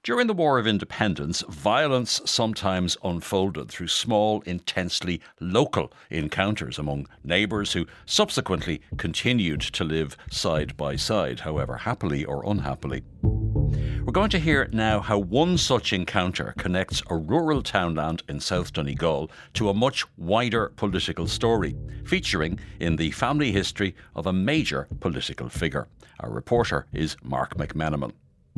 During the War of Independence, violence sometimes unfolded through small, intensely local encounters among neighbours who subsequently continued to live side by side, however happily or unhappily. We're going to hear now how one such encounter connects a rural townland in South Donegal to a much wider political story, featuring in the family history of a major political figure. Our reporter is Mark McMenamin.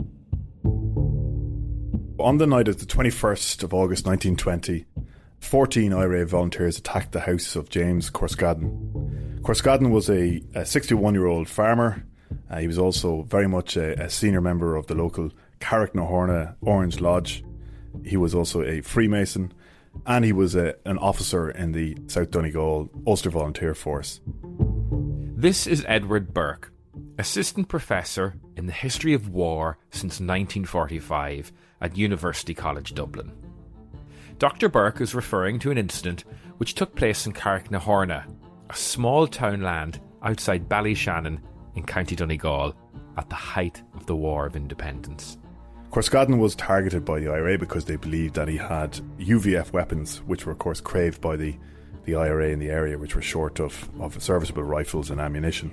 On the night of the 21st of August 1920, 14 IRA volunteers attacked the house of James Corskadden. Corskadden was a 61-year-old farmer. He was also very much a senior member of the local Carricknahorna Orange Lodge. He was also a Freemason, and he was an officer in the South Donegal Ulster Volunteer Force. This is Edward Burke, Assistant Professor in the History of War since 1945 at University College Dublin. Dr. Burke is referring to an incident which took place in Carricknahorna, a small townland outside Ballyshannon in County Donegal at the height of the War of Independence. Corskadden was targeted by the IRA because they believed that he had UVF weapons, which were of course craved by the IRA in the area, which were short of serviceable rifles and ammunition.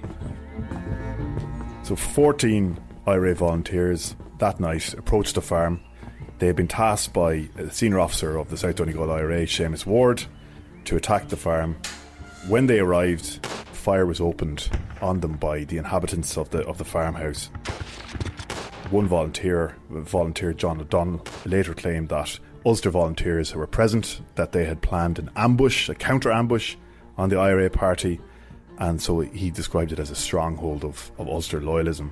So 14 IRA volunteers that night approached the farm. They had been tasked by a senior officer of the South Donegal IRA, Seamus Ward, to attack the farm. When they arrived, fire was opened on them by the inhabitants of the farmhouse. One volunteer John O'Donnell, later claimed that Ulster volunteers who were present, that they had planned an ambush, a counter-ambush on the IRA party, and so he described it as a stronghold of Ulster loyalism.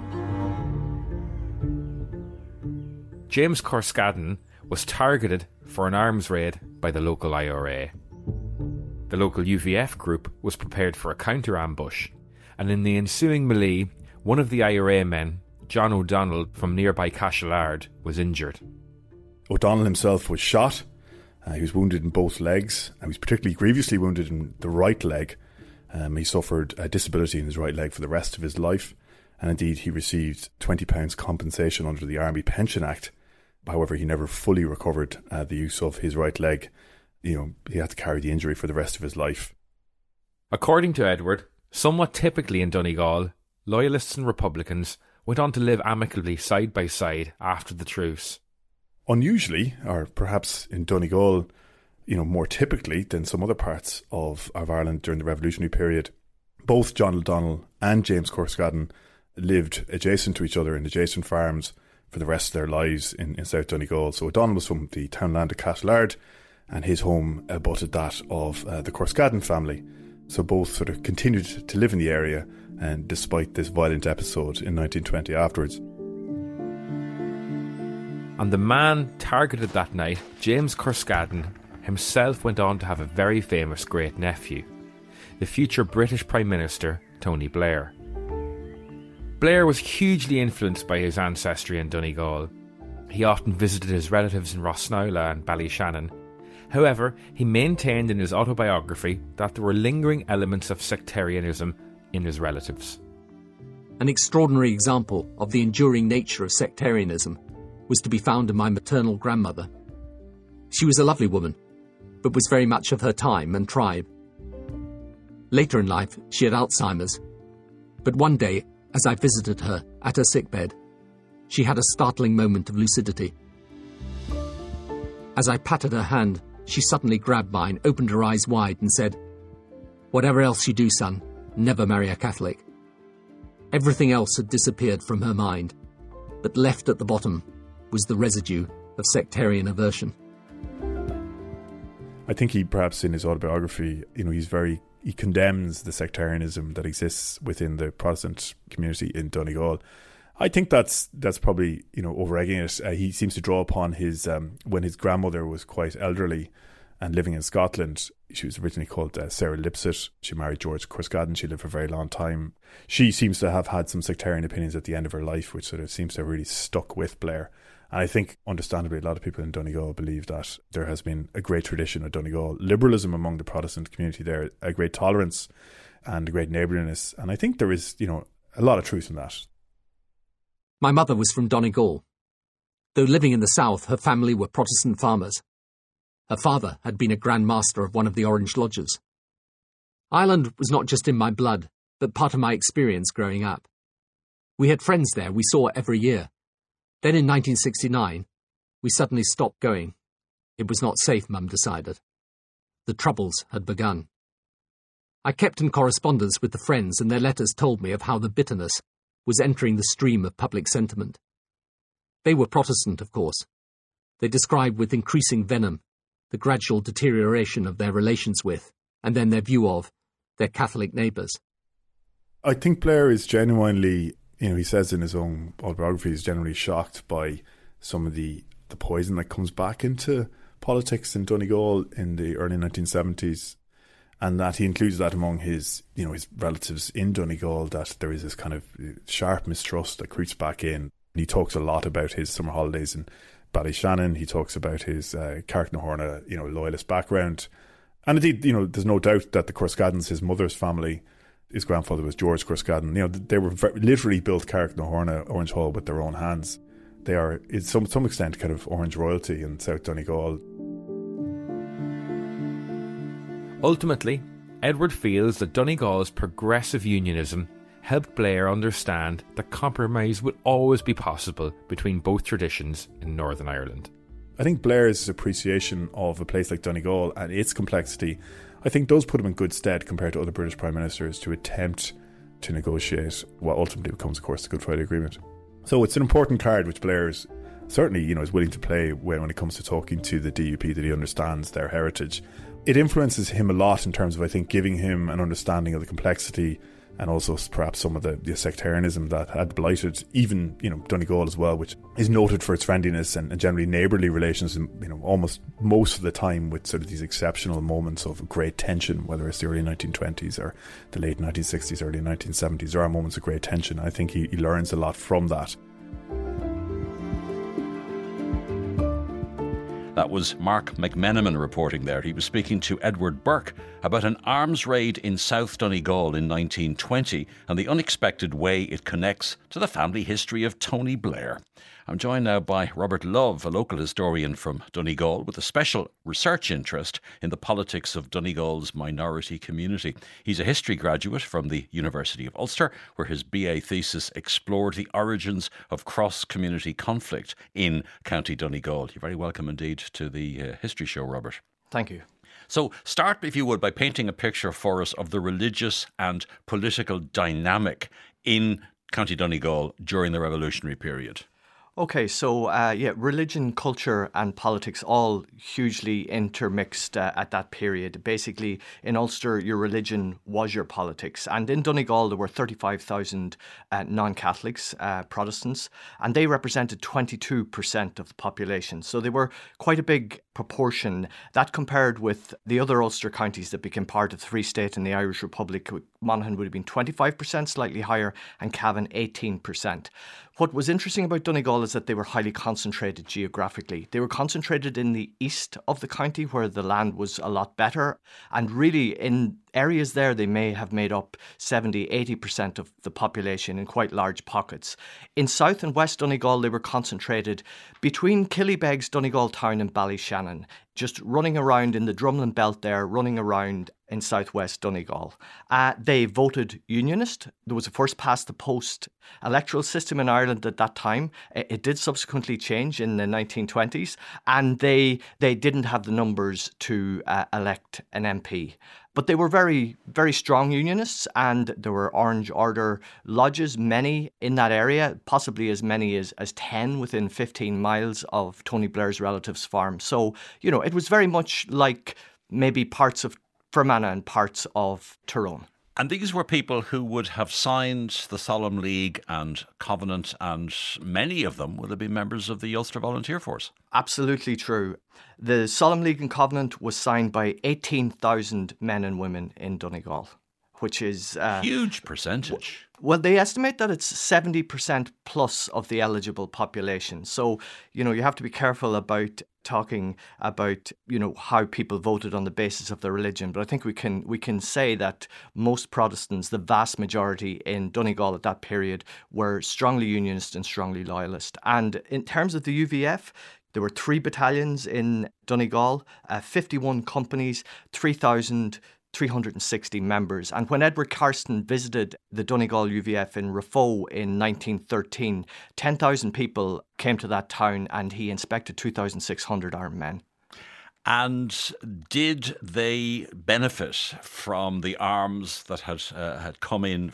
James Corskadden was targeted for an arms raid by the local IRA. The local UVF group was prepared for a counter-ambush, and in the ensuing melee, one of the IRA men, John O'Donnell from nearby Cashellard, was injured. O'Donnell himself was shot. He was wounded in both legs, and he was particularly grievously wounded in the right leg. He suffered a disability in his right leg for the rest of his life, and indeed he received £20 compensation under the Army Pension Act. However, he never fully recovered the use of his right leg. He had to carry the injury for the rest of his life. According to Edward, somewhat typically in Donegal, Loyalists and Republicans went on to live amicably side by side after the truce. Unusually, or perhaps in Donegal, more typically than some other parts of Ireland during the revolutionary period, both John O'Donnell and James Corskadden lived adjacent to each other in adjacent farms for the rest of their lives in South Donegal. So O'Donnell was from the townland of Cashellard, and his home abutted that of the Corskadden family. So both sort of continued to live in the area, and despite this violent episode in 1920 afterwards. And the man targeted that night, James Corskadden, himself went on to have a very famous great-nephew, the future British Prime Minister, Tony Blair. Blair was hugely influenced by his ancestry in Donegal. He often visited his relatives in Rosnowla and Ballyshannon. However, he maintained in his autobiography that there were lingering elements of sectarianism in his relatives. An extraordinary example of the enduring nature of sectarianism was to be found in my maternal grandmother. She was a lovely woman, but was very much of her time and tribe. Later in life, she had Alzheimer's, but one day, as I visited her at her sickbed, she had a startling moment of lucidity. As I patted her hand, she suddenly grabbed mine, opened her eyes wide and said, "Whatever else you do, son, never marry a Catholic." Everything else had disappeared from her mind, but left at the bottom was the residue of sectarian aversion. I think he perhaps in his autobiography, he condemns the sectarianism that exists within the Protestant community in Donegal. I think that's probably over-egging it. He seems to draw upon his when his grandmother was quite elderly and living in Scotland. She was originally called Sarah Lipsett. She married George Corskadden. She lived for a very long time. She seems to have had some sectarian opinions at the end of her life, which sort of seems to have really stuck with Blair. And I think, understandably, a lot of people in Donegal believe that there has been a great tradition of Donegal liberalism among the Protestant community there, a great tolerance and a great neighbourliness. And I think there is, a lot of truth in that. My mother was from Donegal. Though living in the south, her family were Protestant farmers. Her father had been a Grand Master of one of the Orange Lodges. Ireland was not just in my blood, but part of my experience growing up. We had friends there we saw every year. Then in 1969, we suddenly stopped going. It was not safe, Mum decided. The troubles had begun. I kept in correspondence with the friends, and their letters told me of how the bitterness was entering the stream of public sentiment. They were Protestant, of course. They described with increasing venom the gradual deterioration of their relations with, and then their view of, their Catholic neighbours. I think Blair is genuinely, he says in his own autobiography, he's generally shocked by some of the poison that comes back into politics in Donegal in the early 1970s, and that he includes that among his relatives in Donegal, that there is this kind of sharp mistrust that creeps back in. And he talks a lot about his summer holidays in Ballyshannon. He talks about his Carricknahorna, loyalist background. And indeed, there's no doubt that the Corskadens, his mother's family, his grandfather was George Corskaden. They were literally built Carricknahorna, Orange Hall with their own hands. They are, in some extent, kind of Orange royalty in South Donegal. Ultimately, Edward feels that Donegal's progressive unionism helped Blair understand that compromise would always be possible between both traditions in Northern Ireland. I think Blair's appreciation of a place like Donegal and its complexity, I think, does put him in good stead compared to other British Prime Ministers to attempt to negotiate what ultimately becomes, of course, the Good Friday Agreement. So it's an important card which Blair is certainly, is willing to play when it comes to talking to the DUP, that he understands their heritage. It influences him a lot in terms of, I think, giving him an understanding of the complexity and also perhaps some of the sectarianism that had blighted even, Donegal as well, which is noted for its friendliness and generally neighbourly relations, and, almost most of the time with sort of these exceptional moments of great tension, whether it's the early 1920s or the late 1960s, early 1970s. There are moments of great tension. I think he learns a lot from that. That was Mark McMenamin reporting there. He was speaking to Edward Burke about an arms raid in South Donegal in 1920 and the unexpected way it connects to the family history of Tony Blair. I'm joined now by Robert Love, a local historian from Donegal with a special research interest in the politics of Donegal's minority community. He's a history graduate from the University of Ulster, where his BA thesis explored the origins of cross-community conflict in County Donegal. You're very welcome indeed to the History Show, Robert. Thank you. So start, if you would, by painting a picture for us of the religious and political dynamic in County Donegal during the revolutionary period. Okay, so religion, culture and politics all hugely intermixed at that period. Basically, in Ulster, your religion was your politics. And in Donegal, there were 35,000 non-Catholics, Protestants, and they represented 22% of the population. So they were quite a big proportion. That compared with the other Ulster counties that became part of the Free State and the Irish Republic, Monaghan would have been 25%, slightly higher, and Cavan 18%. What was interesting about Donegal is that they were highly concentrated geographically. They were concentrated in the east of the county where the land was a lot better. And really in areas there, they may have made up 70-80% of the population in quite large pockets. In South and West Donegal, they were concentrated between Killybegs, Donegal Town and Ballyshannon, just running around in the Drumlin Belt there, running around in southwest Donegal. They voted Unionist. There was a first past the post electoral system in Ireland at that time. It did subsequently change in the 1920s, and they didn't have the numbers to elect an MP. But they were very, very strong Unionists, and there were Orange Order lodges, many in that area, possibly as many as 10 within 15 miles of Tony Blair's relative's farm. So, it was very much like maybe parts of Fermanagh and parts of Tyrone. And these were people who would have signed the Solemn League and Covenant, and many of them would have been members of the Ulster Volunteer Force. Absolutely true. The Solemn League and Covenant was signed by 18,000 men and women in Donegal. which is huge percentage. Well, they estimate that it's 70% plus of the eligible population. So, you have to be careful about talking about, how people voted on the basis of their religion. But I think we can say that most Protestants, the vast majority in Donegal at that period, were strongly unionist and strongly loyalist. And in terms of the UVF, there were 3 battalions in Donegal, 51 companies, 3,360 members. And when Edward Carson visited the Donegal UVF in Raphoe in 1913, 10,000 people came to that town and he inspected 2,600 armed men. And did they benefit from the arms that had come in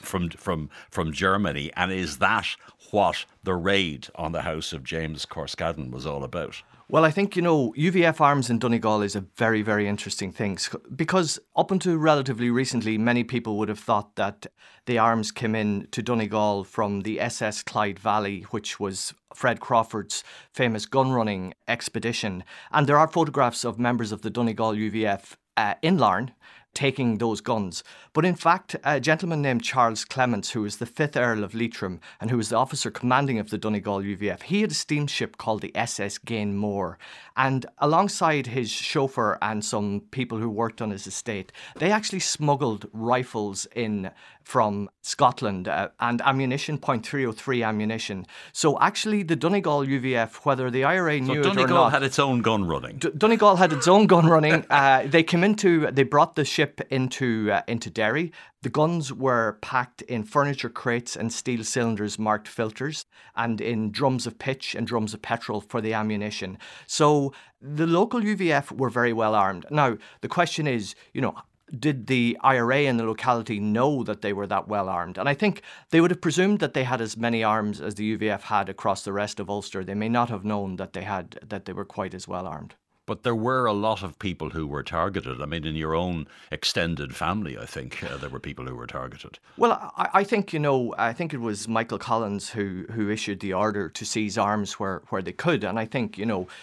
from Germany? And is that what the raid on the house of James Corscaden was all about? Well, I think, UVF arms in Donegal is a very, very interesting thing because up until relatively recently, many people would have thought that the arms came in to Donegal from the SS Clyde Valley, which was Fred Crawford's famous gun-running expedition. And there are photographs of members of the Donegal UVF in Larne taking those guns. But in fact, a gentleman named Charles Clements, who was the 5th Earl of Leitrim and who was the officer commanding of the Donegal UVF, he had a steamship called the SS Gainmore. And alongside his chauffeur and some people who worked on his estate, they actually smuggled rifles in from Scotland and ammunition, .303 ammunition. So actually the Donegal UVF, whether the IRA knew it or not... Donegal had its own gun running. Donegal had its own gun running. They brought the ship into Derry. The guns were packed in furniture crates and steel cylinders marked filters and in drums of pitch and drums of petrol for the ammunition. So the local UVF were very well armed. Now, the question is, did the IRA in the locality know that they were that well armed? And I think they would have presumed that they had as many arms as the UVF had across the rest of Ulster. They may not have known that they were quite as well armed. But there were a lot of people who were targeted. I mean, in your own extended family, I think there were people who were targeted. Well, I think, I think it was Michael Collins who issued the order to seize arms where they could. And I think,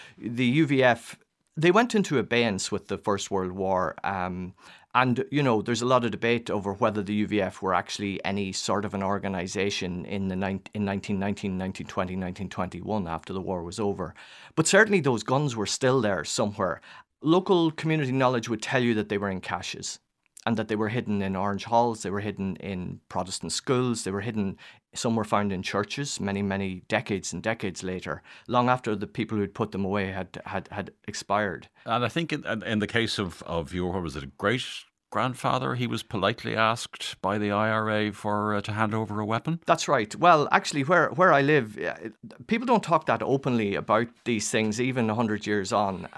the UVF, they went into abeyance with the First World War. And, there's a lot of debate over whether the UVF were actually any sort of an organisation in 1919, 1920, 1921 after the war was over. But certainly those guns were still there somewhere. Local community knowledge would tell you that they were in caches and that they were hidden in orange halls, they were hidden in Protestant schools, some were found in churches many, many decades and decades later, long after the people who'd put them away had expired. And I think in the case of your, what was it, a great-grandfather, he was politely asked by the IRA to hand over a weapon? That's right. Well, actually, where I live, people don't talk that openly about these things, even 100 years on.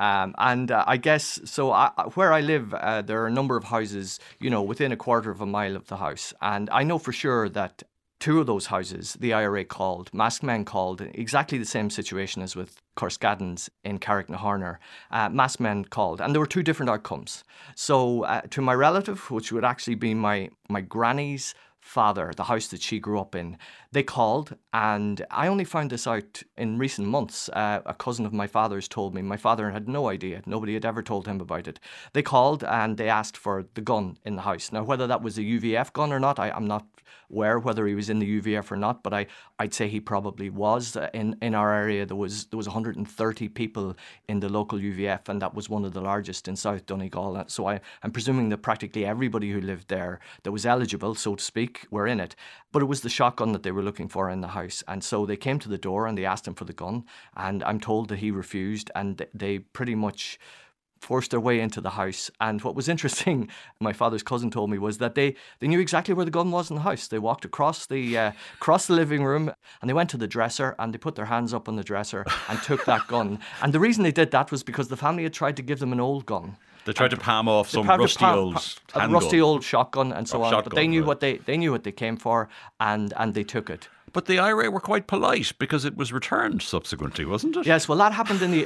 I guess, so where I live, there are a number of houses, within a quarter of a mile of the house. And I know for sure that 2 of those houses, the IRA called, masked men called, exactly the same situation as with Corscaden's in Carricknahorner. Masked men called, and there were 2 different outcomes. So to my relative, which would actually be my granny's father, the house that she grew up in, they called, and I only found this out in recent months. A cousin of my father's told me. My father had no idea. Nobody had ever told him about it. They called and they asked for the gun in the house. Now, whether that was a UVF gun or not, I'm not aware whether he was in the UVF or not, but I'd say he probably was. In our area, there was 130 people in the local UVF, and that was one of the largest in South Donegal. So I'm presuming that practically everybody who lived there that was eligible, so to speak, were in it. But it was the shotgun that they were looking for in the house. And so they came to the door and they asked him for the gun. And I'm told that he refused, and they pretty much forced their way into the house. And what was interesting, my father's cousin told me, was that they knew exactly where the gun was in the house. They walked across the living room and they went to the dresser and they put their hands up on the dresser and took that gun. And the reason they did that was because the family had tried to give them an old gun. They tried to palm off some rusty old shotgun and so on. But they knew what they came for, and they took it. But the IRA were quite polite because it was returned subsequently, wasn't it? Yes, well, that happened in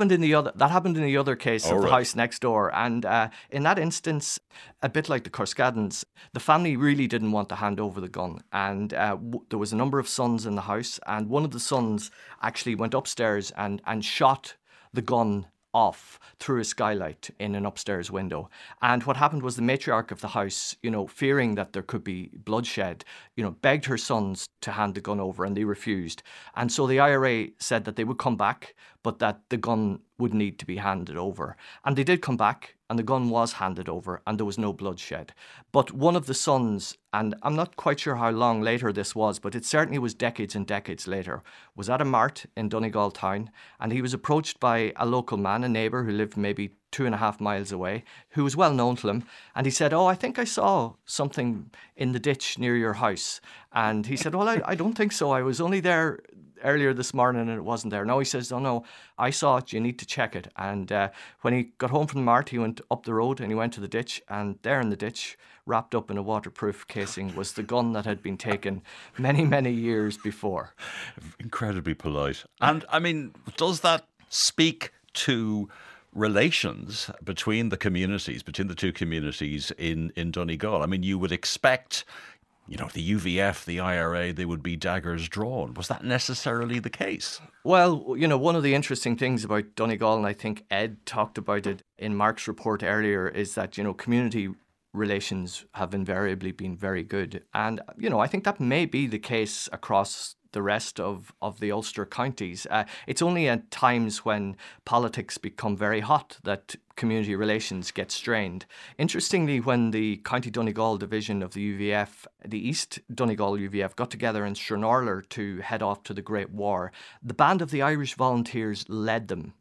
the other case of the house next door, and in that instance, a bit like the Corscadens, the family really didn't want to hand over the gun, and there was a number of sons in the house, and one of the sons actually went upstairs and shot the gun off through a skylight in an upstairs window. And what happened was the matriarch of the house, fearing that there could be bloodshed, begged her sons to hand the gun over, and they refused. And so the IRA said that they would come back, but that the gun would need to be handed over. And they did come back, and the gun was handed over, and there was no bloodshed. But one of the sons, and I'm not quite sure how long later this was, but it certainly was decades and decades later, was at a mart in Donegal town, and he was approached by a local man, a neighbour who lived maybe 2.5 miles away, who was well known to him. And he said, "Oh, I think I saw something in the ditch near your house." And he said, "Well, I don't think so. I was only there earlier this morning and it wasn't there." No, he says, "Oh no, I saw it. You need to check it." And when he got home from the mart, he went up the road and he went to the ditch, and there in the ditch, wrapped up in a waterproof casing, was the gun that had been taken many, many years before. Incredibly polite. And I mean, does that speak to relations between the communities, between the two communities in Donegal? I mean, you would expect, the UVF, the IRA, they would be daggers drawn. Was that necessarily the case? Well, one of the interesting things about Donegal, and I think Ed talked about it in Mark's report earlier, is that, community relations have invariably been very good. And, I think that may be the case across the rest of the Ulster counties. It's only at times when politics become very hot that community relations get strained. Interestingly, when the County Donegal division of the UVF, the East Donegal UVF, got together in Stranorlar to head off to the Great War, the band of the Irish Volunteers led them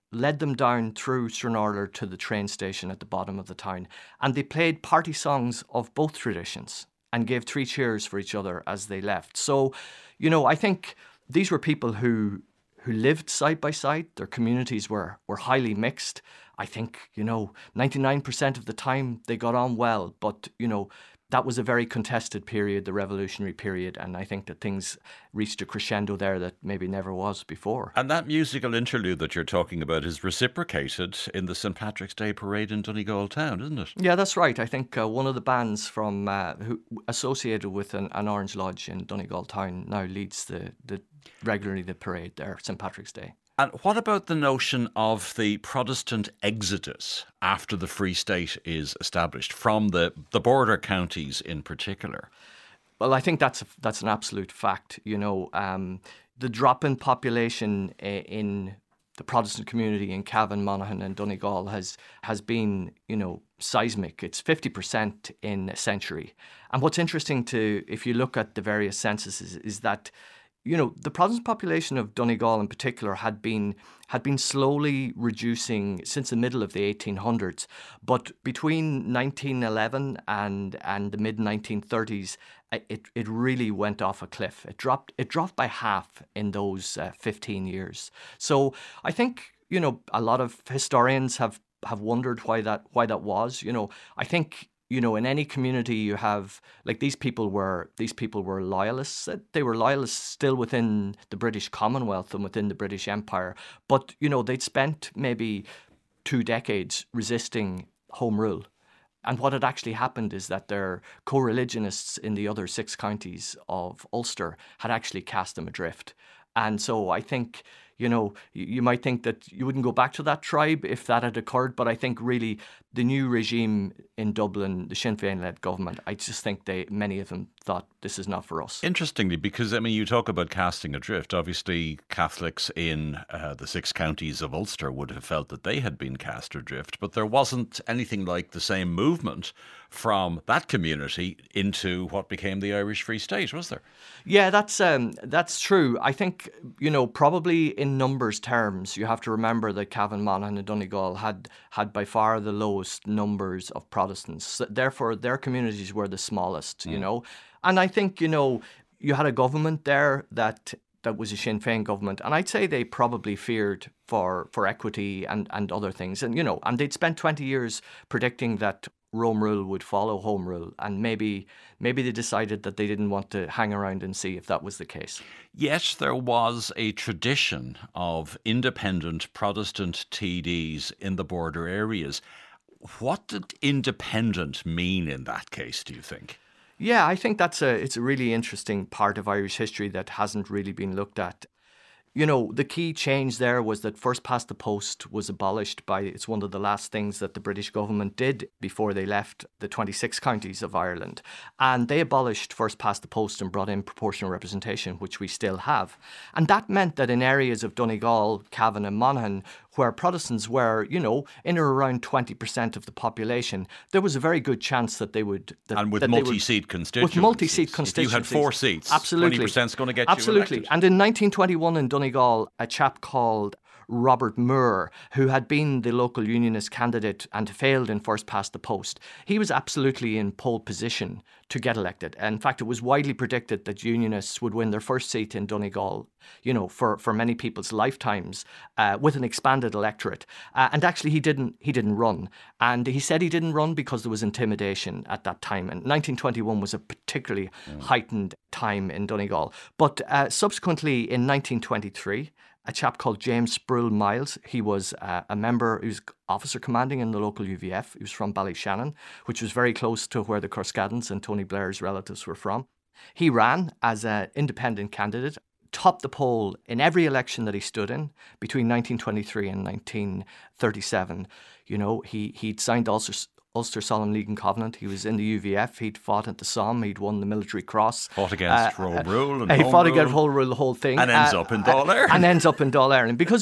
down through Stranorlar to the train station at the bottom of the town. And they played party songs of both traditions and gave 3 cheers for each other as they left. So, I think these were people who lived side by side. Their communities were highly mixed. I think, 99% of the time they got on well, but, that was a very contested period, the revolutionary period, and I think that things reached a crescendo there that maybe never was before. And that musical interlude that you're talking about is reciprocated in the St. Patrick's Day parade in Donegal town, isn't it? Yeah, that's right. I think one of the bands from who associated with an Orange Lodge in Donegal town now leads regularly the parade there, St. Patrick's Day. And what about the notion of the Protestant exodus after the Free State is established from the border counties in particular? Well, I think that's an absolute fact. The drop in population in the Protestant community in Cavan, Monaghan and Donegal has been, seismic. It's 50% in a century. And what's interesting if you look at the various censuses, is that the Protestant population of Donegal in particular had been slowly reducing since the middle of the 1800s. But between 1911 and the mid-1930s, it really went off a cliff. It dropped by half in those 15 years. So I think, a lot of historians have wondered why that was. I think, in any community you have, like, these people were loyalists. They were loyalists still within the British Commonwealth and within the British Empire. But, they'd spent maybe 2 decades resisting Home Rule. And what had actually happened is that their co-religionists in the other 6 counties of Ulster had actually cast them adrift. And so I think, you might think that you wouldn't go back to that tribe if that had occurred, but I think really the new regime in Dublin, the Sinn Féin-led government, I just think many of them thought this is not for us. Interestingly, because, you talk about casting adrift. Obviously, Catholics in the 6 counties of Ulster would have felt that they had been cast adrift, but there wasn't anything like the same movement from that community into what became the Irish Free State, was there? Yeah, that's true. I think, probably in numbers terms, you have to remember that Cavan, Monaghan and Donegal had by far the lowest numbers of Protestants. Therefore, their communities were the smallest, And I think, you had a government there that was a Sinn Féin government, and I'd say they probably feared for equity and other things. And, and they'd spent 20 years predicting that Rome Rule would follow Home Rule, and maybe they decided that they didn't want to hang around and see if that was the case. Yet there was a tradition of independent Protestant TDs in the border areas. What did independent mean in that case, do you think? Yeah, I think it's a really interesting part of Irish history that hasn't really been looked at. You know, the key change there was that first past the post was abolished it's one of the last things that the British government did before they left the 26 counties of Ireland. And they abolished first past the post and brought in proportional representation, which we still have. And that meant that in areas of Donegal, Cavan and Monaghan, where Protestants were, you know, in or around 20% of the population, there was a very good chance that they would... And with multi-seat constituencies. With multi-seat constituencies. If you had 4 seats, absolutely. 20% is going to get absolutely. you elected. And in 1921 in Donegal, a chap called Robert Moore, who had been the local unionist candidate and failed in first past the post, he was absolutely in pole position to get elected. In fact, it was widely predicted that unionists would win their first seat in Donegal, you know, for many people's lifetimes, with an expanded electorate. And actually, he didn't run. And he said he didn't run because there was intimidation at that time. And 1921 was a particularly heightened time in Donegal. But subsequently, in 1923, a chap called James Sproul Miles. He was a member, he was officer commanding in the local UVF. He was from Ballyshannon, which was very close to where the Coscadans and Tony Blair's relatives were from. He ran as an independent candidate, topped the poll in every election that he stood in between 1923 and 1937. You know, he'd signed Ulster Solemn League and Covenant. He was in the UVF. He'd fought at the Somme. He'd won the Military Cross. Fought against Home Rule. He fought against Home Rule, the whole thing. And ends up in Dáil Éireann. And ends up in Dáil Éireann. Because,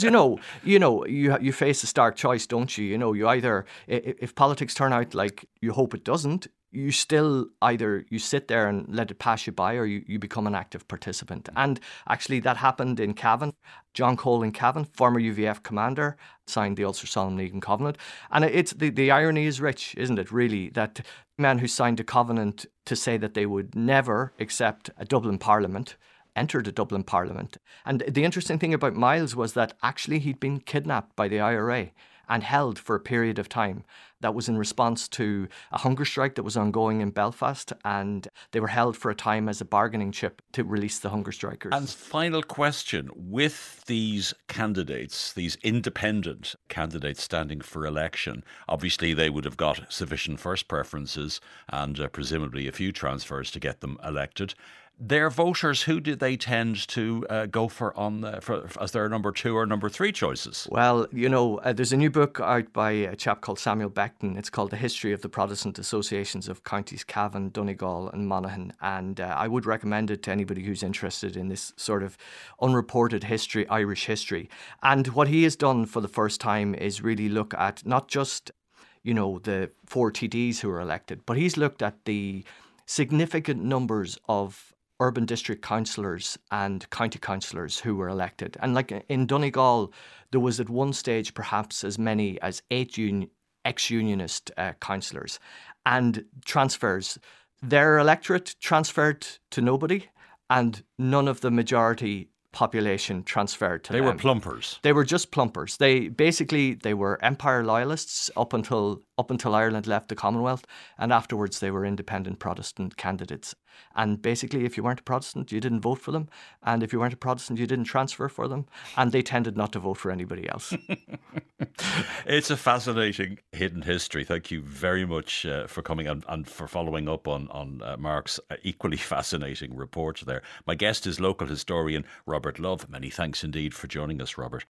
you face a stark choice, don't you? You know, you either, if politics turn out like you hope it doesn't, you still either you sit there and let it pass you by, or you become an active participant. And actually that happened in Cavan. John Cole in Cavan, former UVF commander, signed the Ulster Solemn League and Covenant. And it's the irony is rich, isn't it, really, that man who signed a covenant to say that they would never accept a Dublin Parliament entered a Dublin Parliament. And the interesting thing about Miles was that actually he'd been kidnapped by the IRA and held for a period of time. That was in response to a hunger strike that was ongoing in Belfast, and they were held for a time as a bargaining chip to release the hunger strikers. And final question, with these candidates, these independent candidates standing for election, obviously they would have got sufficient first preferences and presumably a few transfers to get them elected. Their voters, who did they tend to go for as their number 2 or number 3 choices? Well, there's a new book out by a chap called Samuel Beckton. It's called The History of the Protestant Associations of Counties Cavan, Donegal and Monaghan. And I would recommend it to anybody who's interested in this sort of unreported history, Irish history. And what he has done for the first time is really look at not just, the 4 TDs who were elected, but he's looked at the significant numbers of urban district councillors and county councillors who were elected. And like in Donegal, there was at one stage perhaps as many as 8 ex-unionist councillors. And transfers. Their electorate transferred to nobody, and none of the majority population transferred to them. They were plumpers. They were just plumpers. They were Empire loyalists up until Ireland left the Commonwealth, and afterwards they were independent Protestant candidates. And basically, if you weren't a Protestant, you didn't vote for them, and if you weren't a Protestant, you didn't transfer for them, and they tended not to vote for anybody else. It's a fascinating hidden history. Thank you very much for coming and for following up on Mark's equally fascinating report there. My guest is local historian Robert Love. Many thanks indeed for joining us, Robert.